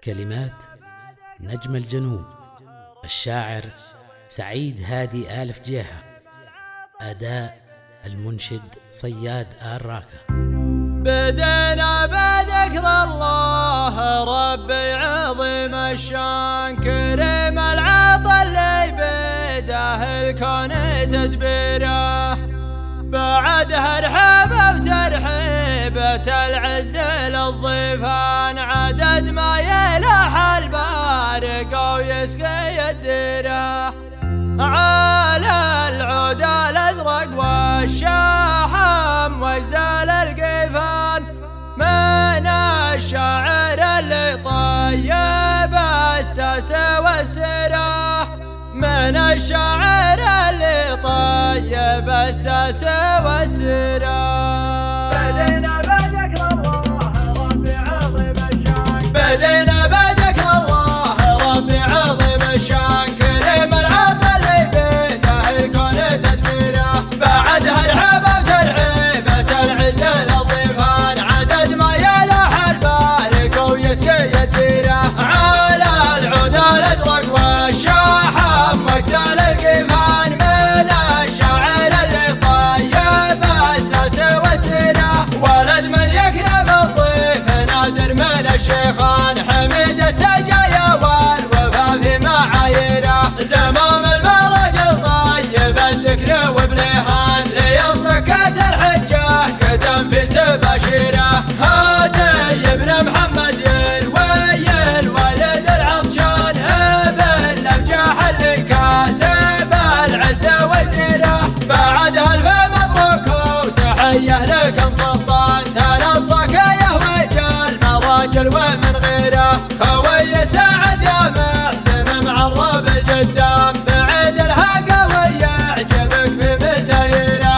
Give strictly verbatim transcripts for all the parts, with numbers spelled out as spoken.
كلمات نجم الجنوب الشاعر سعيد هادي آل فجيحة. أداء المنشد صياد آل راكا. بدينا بذكر الله ربي عظيم الشان كريم العطا اللي بيده الكون تدبيره، بعدها رحب وترحيبة العز للضيفان عدد ما يلح البارق ويسقي الديره، على العود الازرق والشاحم ويزال القيفان من الشاعر اللي طيب الساس والسراح، من الشاعر اللي طيب الساس والسراح. بدينا بذكر الله ربي عظيم الشان بدينا بذكر الله ربي عظيم الشان كريم العطا اللي بيده الكون تدبيره، بعدها الحب وترحيبة العز للضيفان عدد ما يلح البارق ويسقي الديره، على العود الازرق والشاحم ويزال القيفان من الشاعر اللي طيب الساس والسراح، ولد من يكرم الضيف نادر من الشيخان حميد السجايا والوفا في معاييره، زمام المرج طيب الذكر وبليهان ليصدقت الحجه قدم في تباشيره، هادي ابن محمد يلوي الوالد العطشان ابن الافجاح اللي كاسب العز والديره، بعد الف مبروك وتحيه لكم سلطان تنصك يا وجال مراجل ومن غيره، خوي سعد يا محسن معرب الجدام بعيد الهقا ويعجبك في مسايره،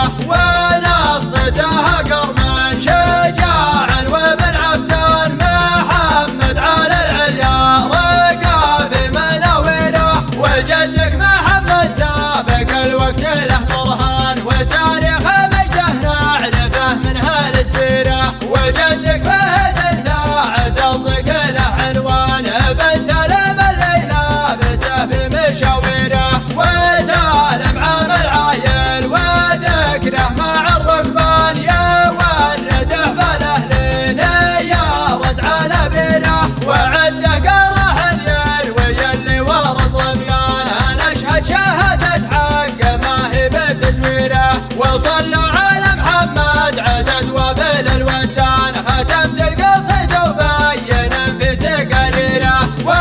ونصتها قرما شجاعا وابن عفتان محمد على العليا رقا في مناوره، وجدك محمد سابق الوقت له برهان وتاريخ مجده نعرفه من اهل السيره، وجدك فهد ساعة الضق له عنوان ابن سلم الليلة بته في مشاويره، وسالم عام العايل وذكره مع الركبان يورده بالاهلين يارد على بيره، وعده قرح يروي اللي ورد ضميان انا اشهد شهادة حق ما هي بتزويره، وصلوا على محمد عدد وابل الودان ختمت القصيد وبينا في تقاريره،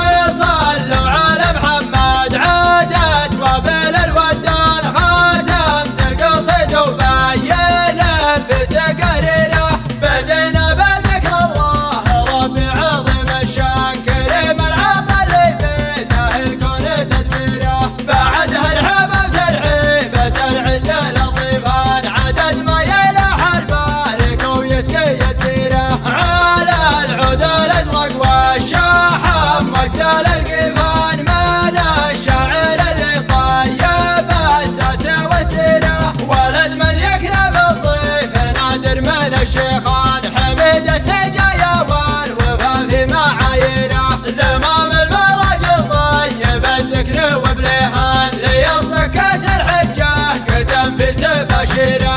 وصلوا على محمد عدد وابل الودان ختمت القصيد وبينا في تقاريره. بدينا بذكر الله ربي عظيم الشان كريم العطا اللي بيده الكون تدبيره، بعدها الحب وترحيبة العز للضيفان عدد ما يلح البارق ويسقي الديره، على العود الازرق والشاحم ويزال القيفان من الشاعر اللي طيب الساس والسراح، ولد من يكرم الضيف نادر من الشيخان حميد السجايا والوفا في معاييره، زمام المرج طيب الذكر وبليهان ليصدقت الحجه قدم في تباشيره،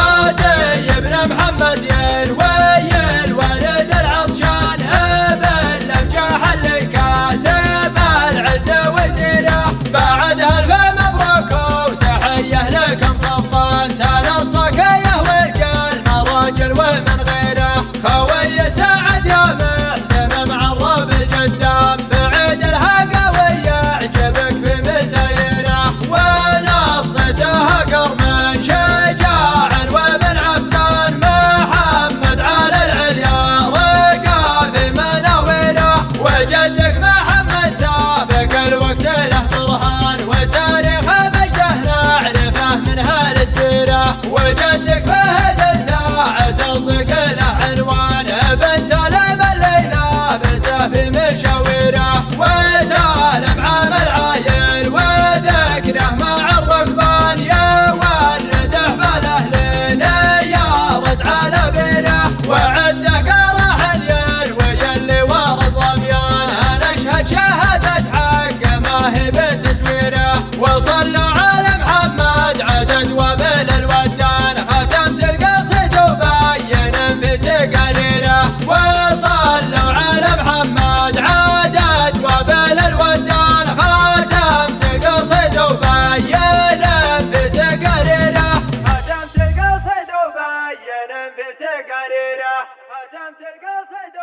هادي ابن محمد يلوي الوالد العطشان ابن الافجاح اللي كاسب العز والديره، بعدها الف مبروك وتحيه لكم سلطان تنصك يا وجال مراجل ومن غيره، خوي سعد يا محسن معرب الجدام بعيد الهقا ويعجبك في مسايره، ونصتها قرما شجاعا وابن عفتان هجمت القصيدة